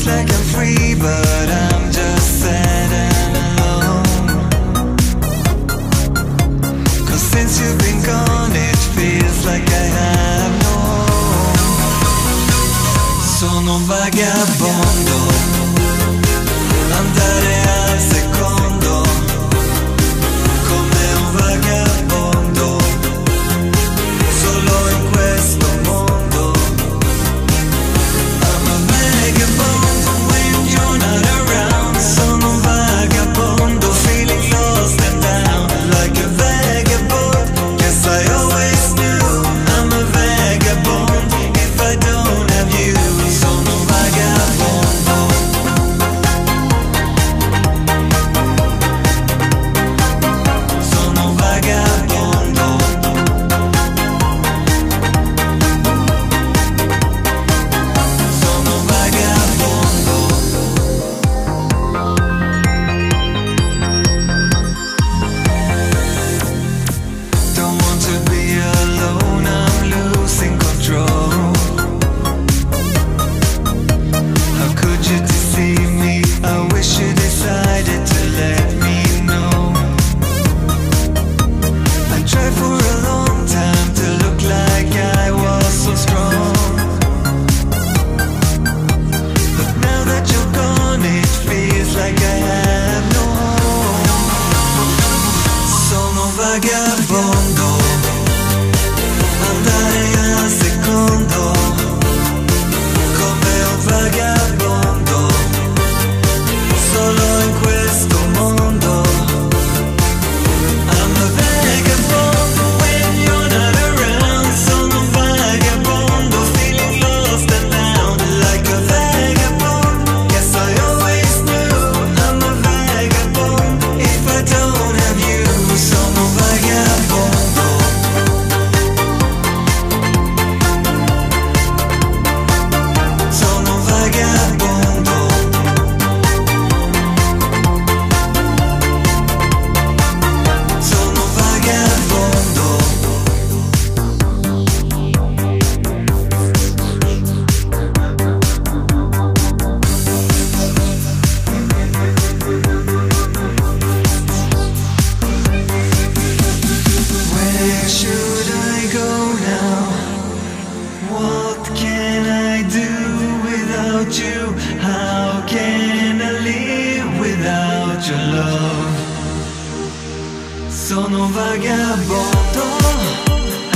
like I'm free, but I'm just sad and alone. 'Cause since you've been gone, it feels like I have no home. Sono un vagabondo, andare al secondo, come un vagabondo, solo in questo mondo. I'm a vagabond when you're not around. Sono un vagabondo, feeling lost and down. Like a vagabond, guess I always knew. I'm a vagabond if I don't have you. Sono un vagabondo. Sono un vagabondo. Sono un vagabondo. Don't want to be alone, I'm losing control. How could you deceive me? I wish you decided to let me know. I tried for a long time to look like I was so strong. But now that you're gone, it feels like I have no home. Sono un vagabondo, andare al secondo, come un vagabondo, solo in questo mondo. I'm a vagabond when you're not around. Sono un vagabondo, feeling lost and down. Like a vagabond, guess I always knew. I'm a vagabond if I don't have you. Sono un vagabondo. Sono un vagabondo. Sono un vagabondo. Where should I go now? What can I do without you? How can I live without your love? Sono un vagabondo,